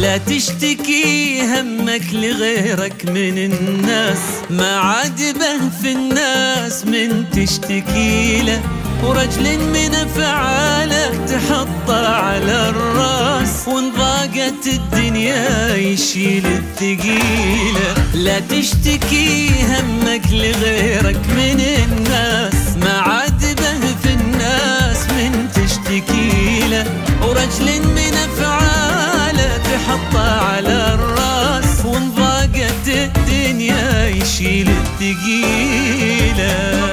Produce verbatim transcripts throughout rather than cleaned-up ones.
لا تشتكي همك لغيرك من الناس، ما عادبه في الناس من تشتكي له، ورجل من أفعاله تحطه على الراس، وإن ضاقت الدنيا يشيل الثقيلة. لا تشتكي همك لغيرك من الناس، ما عادبه في الناس من تشتكي له، ورجل من أفعاله تحطه على الراس، وإن ضاقت الدنيا يشيل الثقيلة.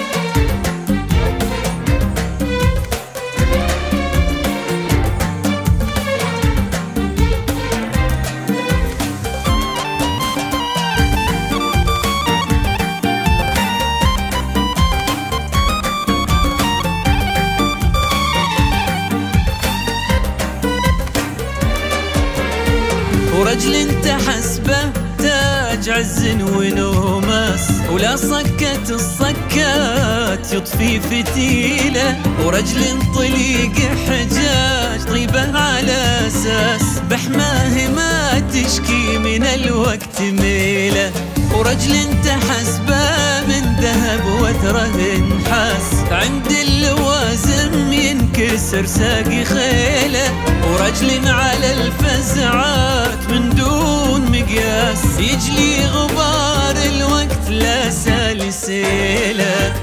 ورجل انت حسبه تاج عز ونوماس، ولا صكت الصكات يطفي فتيله، ورجل طليق حجاج طيبه على اساس، بحماه ما تشكي من الوقت ميله، ورجل انت حسبه من ذهب وتره نحاس، عند اللوازم ينكسر ساقي خيله، ورجل على الفزعات من دون مقياس يجلي غبار الوقت لا سالسيله.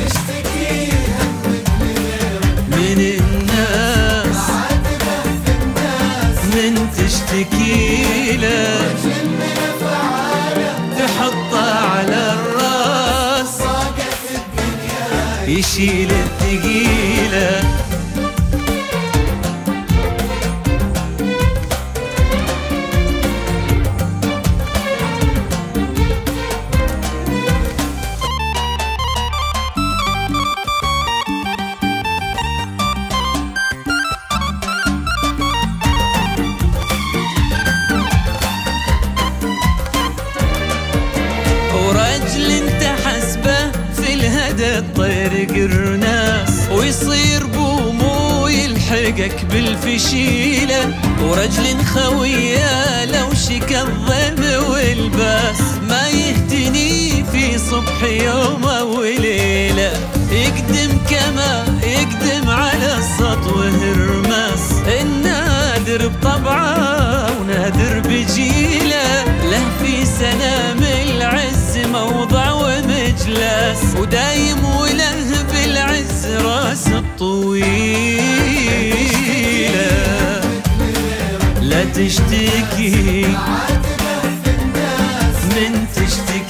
من الناس من تشتكي له، تحطه على الراس يشيل الثقيله. ورجل انت حسبه في الهدى الطير قرناس، ويصير بومو يلحقك بالفشيله، ورجل خويه لو شكى الظم والباس، ما يهتني في صبح يوم وليله، يقدم كما يقدم على السطو هرماس، النادر بطبعه ونادر بجيله، له في سنام العز موضع ومجلس، ودايم وله بالعز راس الطويله. لا تشتكي من تشتكي